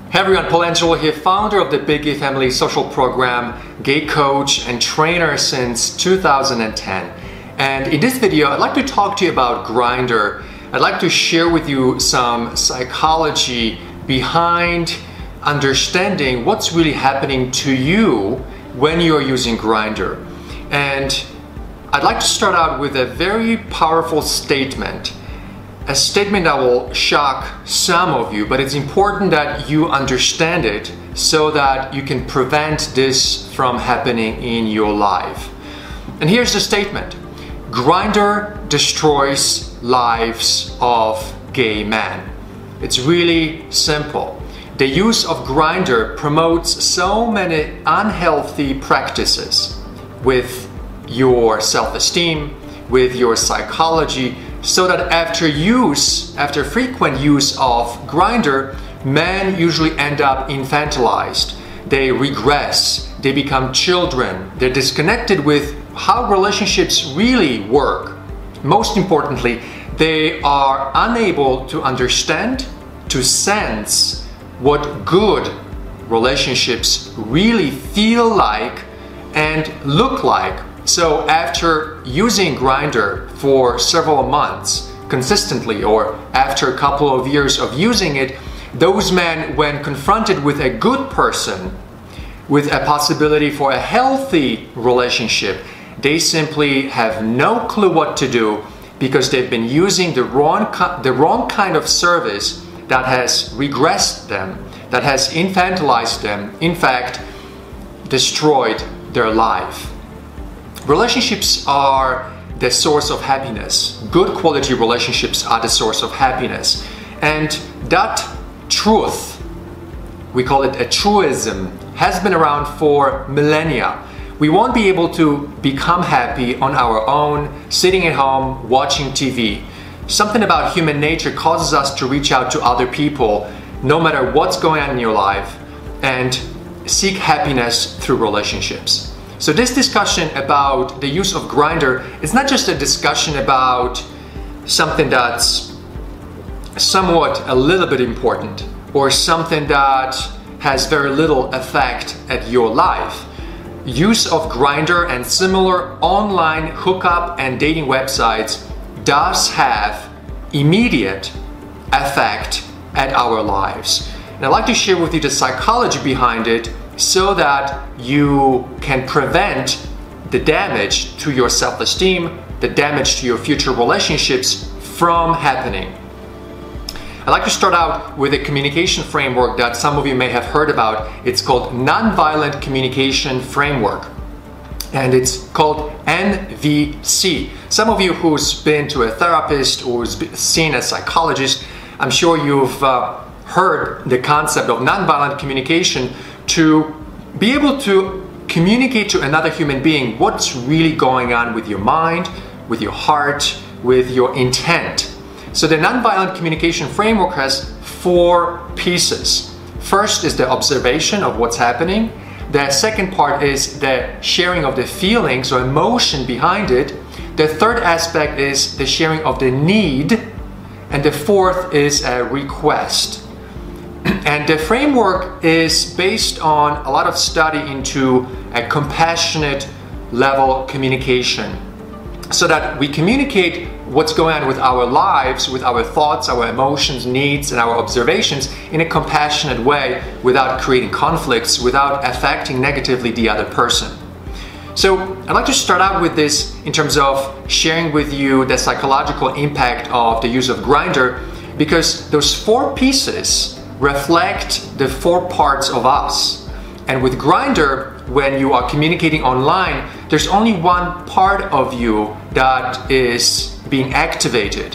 Hey everyone, Paul Angelo here, founder of the Big Gay Family Social Program, gay coach and trainer since 2010. And in this video, I'd like to talk to you about Grindr. I'd like to share with you some psychology behind understanding what's really happening to you when you're using Grindr. And I'd like to start out with a very powerful statement. A statement that will shock some of you, but it's important that you understand it so that you can prevent this from happening in your life. And here's the statement. Grindr destroys lives of gay men. It's really simple. The use of Grindr promotes so many unhealthy practices with your self-esteem, with your psychology, so that after frequent use of Grindr, men usually end up infantilized. They regress, they become children, they're disconnected with how relationships really work. Most importantly, they are unable to understand, to sense what good relationships really feel like and look like. So after using Grindr for several months consistently, or after a couple of years of using it, those men, when confronted with a good person, with a possibility for a healthy relationship, they simply have no clue what to do because they've been using the wrong kind of service that has regressed them, that has infantilized them, in fact, destroyed their life. Relationships are the source of happiness. Good quality relationships are the source of happiness. And that truth, we call it a truism, has been around for millennia. We won't be able to become happy on our own, sitting at home, watching TV. Something about human nature causes us to reach out to other people, no matter what's going on in your life, and seek happiness through relationships. So this discussion about the use of Grindr is not just a discussion about something that's somewhat a little bit important or something that has very little effect at your life. Use of Grindr and similar online hookup and dating websites does have immediate effect at our lives. And I'd like to share with you the psychology behind it so that you can prevent the damage to your self-esteem, the damage to your future relationships from happening. I'd like to start out with a communication framework that some of you may have heard about. It's called Nonviolent Communication Framework, and it's called NVC. Some of you who's been to a therapist or who's seen a psychologist, I'm sure you've heard the concept of nonviolent communication, to be able to communicate to another human being what's really going on with your mind, with your heart, with your intent. So the nonviolent communication framework has 4 pieces. First is the observation of what's happening. The second part is the sharing of the feelings or emotion behind it. The third aspect is the sharing of the need. And the fourth is a request. And the framework is based on a lot of study into a compassionate level communication, so that we communicate what's going on with our lives, with our thoughts, our emotions, needs, and our observations in a compassionate way without creating conflicts, without affecting negatively the other person. So I'd like to start out with this in terms of sharing with you the psychological impact of the use of Grindr, because those 4 pieces reflect the 4 parts of us. And with Grindr, when you are communicating online, there's only one part of you that is being activated.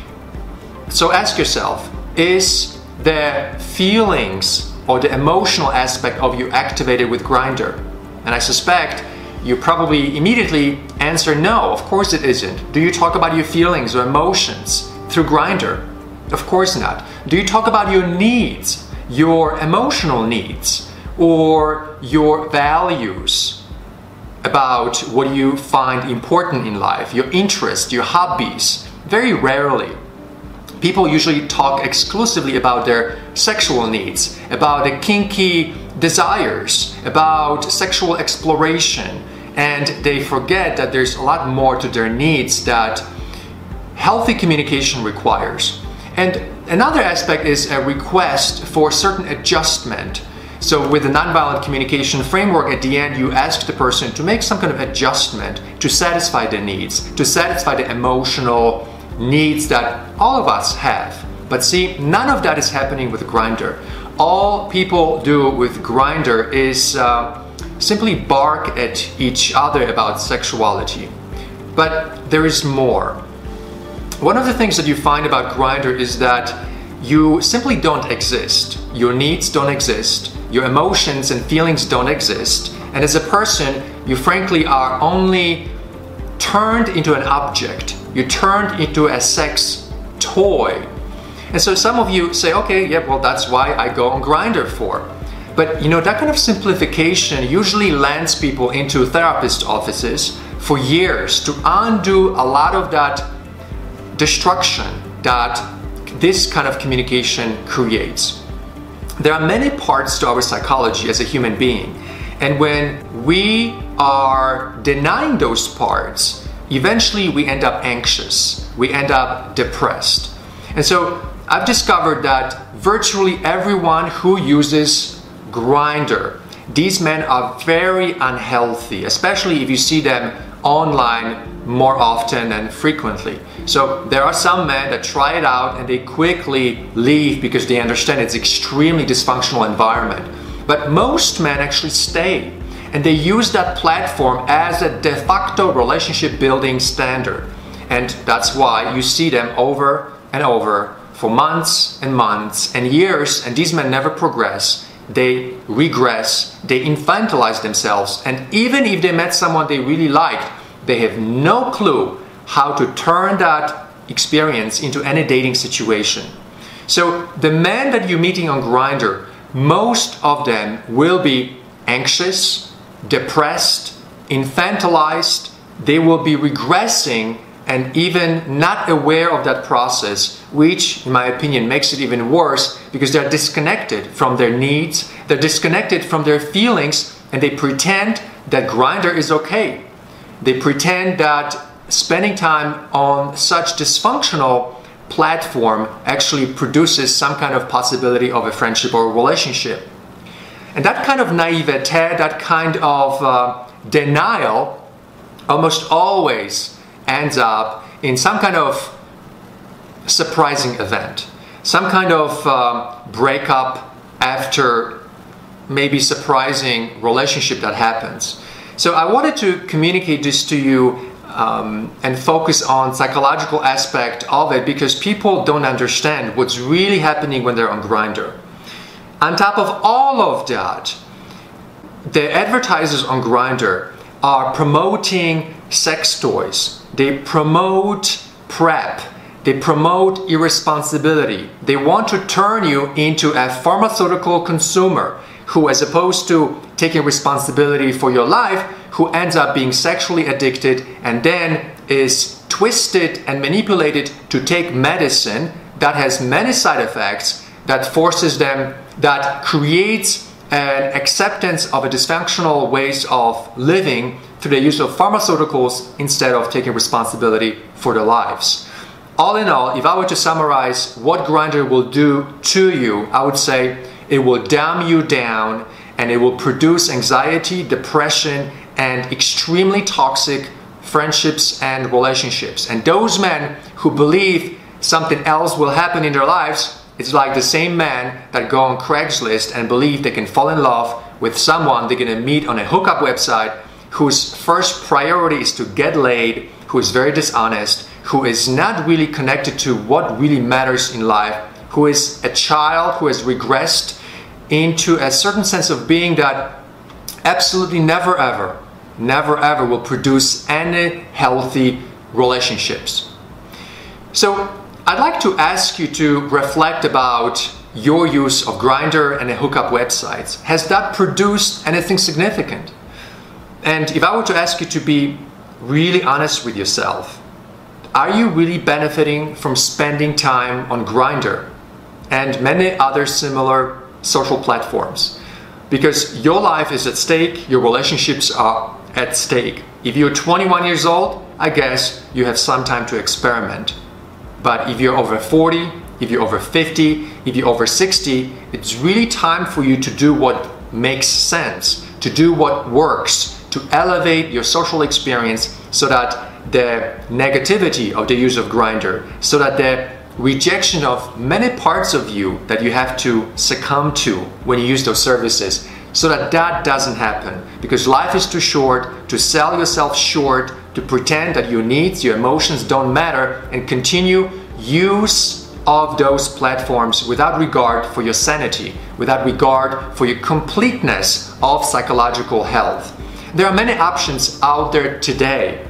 So ask yourself, is the feelings or the emotional aspect of you activated with Grindr? And I suspect you probably immediately answer no, of course it isn't. Do you talk about your feelings or emotions through Grindr? Of course not. Do you talk about your needs, your emotional needs, or your values, about what you find important in life, your interests, your hobbies? Very rarely. People usually talk exclusively about their sexual needs, about the kinky desires, about sexual exploration, and they forget that there's a lot more to their needs that healthy communication requires. And another aspect is a request for certain adjustment. So with the nonviolent communication framework, at the end you ask the person to make some kind of adjustment to satisfy their needs, to satisfy the emotional needs that all of us have. But see, none of that is happening with Grindr. All people do with Grindr is simply bark at each other about sexuality. But there is more. One of the things that you find about Grindr is that you simply don't exist. Your needs don't exist. Your emotions and feelings don't exist. And as a person, you frankly are only turned into an object. You're turned into a sex toy. And so some of you say, okay, yeah, well, that's why I go on Grindr for. But you know, that kind of simplification usually lands people into therapist offices for years to undo a lot of that destruction that this kind of communication creates. There are many parts to our psychology as a human being, and when we are denying those parts, eventually we end up anxious, we end up depressed. And so I've discovered that virtually everyone who uses Grindr, these men are very unhealthy, especially if you see them online more often and frequently. So there are some men that try it out and they quickly leave because they understand it's extremely dysfunctional environment. But most men actually stay, and they use that platform as a de facto relationship building standard. And that's why you see them over and over for months and months and years, and these men never progress. They regress, they infantilize themselves, and even if they met someone they really liked, they have no clue how to turn that experience into any dating situation. So the men that you're meeting on Grindr, most of them will be anxious, depressed, infantilized, they will be regressing and even not aware of that process, which in my opinion makes it even worse because they're disconnected from their needs, they're disconnected from their feelings, and they pretend that Grindr is okay. They pretend that spending time on such dysfunctional platform actually produces some kind of possibility of a friendship or a relationship. And that kind of naivete, that kind of denial almost always ends up in some kind of surprising event, some kind of breakup after maybe surprising relationship that happens. So I wanted to communicate this to you and focus on psychological aspect of it because people don't understand what's really happening when they're on Grindr. On top of all of that, the advertisers on Grindr are promoting sex toys. They promote PrEP. They promote irresponsibility. They want to turn you into a pharmaceutical consumer who, as opposed to taking responsibility for your life, who ends up being sexually addicted and then is twisted and manipulated to take medicine that has many side effects, that forces them, that creates an acceptance of a dysfunctional ways of living through the use of pharmaceuticals instead of taking responsibility for their lives. All in all, if I were to summarize what Grindr will do to you, I would say it will dumb you down and it will produce anxiety, depression, and extremely toxic friendships and relationships. And those men who believe something else will happen in their lives, it's like the same men that go on Craigslist and believe they can fall in love with someone they're gonna meet on a hookup website whose first priority is to get laid, who is very dishonest, who is not really connected to what really matters in life, who is a child who has regressed into a certain sense of being that absolutely never ever will produce any healthy relationships. So I'd like to ask you to reflect about your use of Grindr and the hookup websites. Has that produced anything significant? And if I were to ask you to be really honest with yourself, are you really benefiting from spending time on Grindr and many other similar social platforms? Because your life is at stake, your relationships are at stake. If you're 21 years old, I guess you have some time to experiment. But if you're over 40, if you're over 50, if you're over 60, it's really time for you to do what makes sense, to do what works, to elevate your social experience so that the negativity of the use of Grindr, so that the rejection of many parts of you that you have to succumb to when you use those services, so that that doesn't happen. Because life is too short to sell yourself short, to pretend that your needs, your emotions don't matter, and continue use of those platforms without regard for your sanity, without regard for your completeness of psychological health. There are many options out there today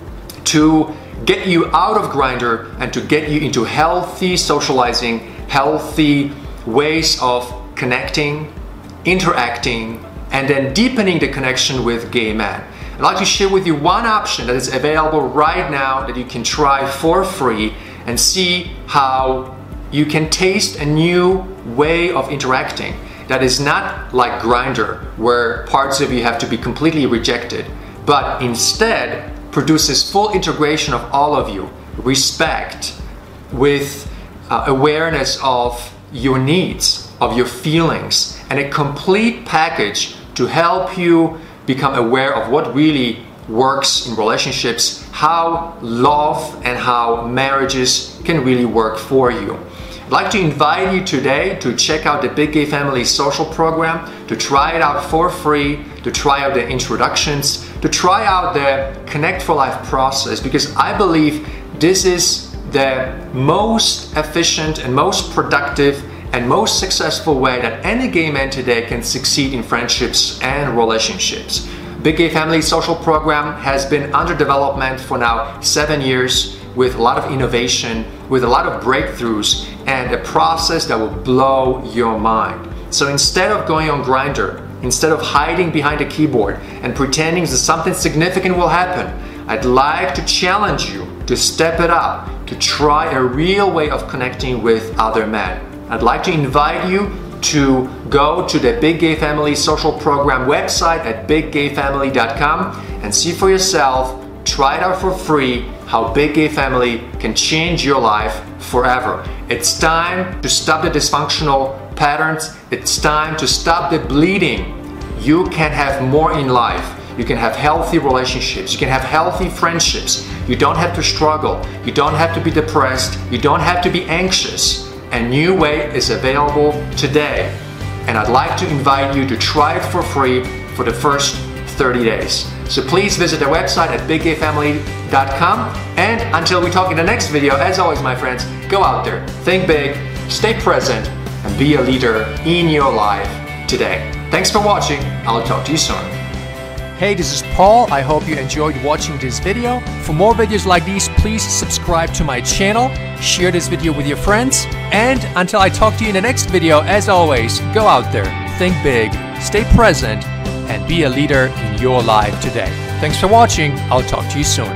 to get you out of Grindr and to get you into healthy socializing, healthy ways of connecting, interacting, and then deepening the connection with gay men. I'd like to share with you one option that is available right now that you can try for free and see how you can taste a new way of interacting that is not like Grindr, where parts of you have to be completely rejected, but instead produces full integration of all of you, respect, with awareness of your needs, of your feelings, and a complete package to help you become aware of what really works in relationships, how love and how marriages can really work for you. I'd like to invite you today to check out the Big Gay Family social program, to try it out for free, to try out the introductions, to try out the Connect for Life process, because I believe this is the most efficient and most productive and most successful way that any gay man today can succeed in friendships and relationships. Big Gay Family social program has been under development for now 7 years, with a lot of innovation, with a lot of breakthroughs, and a process that will blow your mind. So instead of going on Grindr, instead of hiding behind a keyboard and pretending that something significant will happen, I'd like to challenge you to step it up, to try a real way of connecting with other men. I'd like to invite you to go to the Big Gay Family social program website at biggayfamily.com and see for yourself, try it out for free, how Big Gay Family can change your life forever. It's time to stop the dysfunctional patterns. It's time to stop the bleeding. You can have more in life. You can have healthy relationships. You can have healthy friendships. You don't have to struggle. You don't have to be depressed. You don't have to be anxious. A new way is available today. And I'd like to invite you to try it for free for the first 30 days. So please visit the website at biggayfamily.com. And until we talk in the next video, as always, my friends, go out there, think big, stay present, and be a leader in your life today. Thanks for watching. I'll talk to you soon. Hey, this is Paul. I hope you enjoyed watching this video. For more videos like these, please subscribe to my channel, share this video with your friends, and until I talk to you in the next video, as always, go out there, think big, stay present, and be a leader in your life today. Thanks for watching. I'll talk to you soon.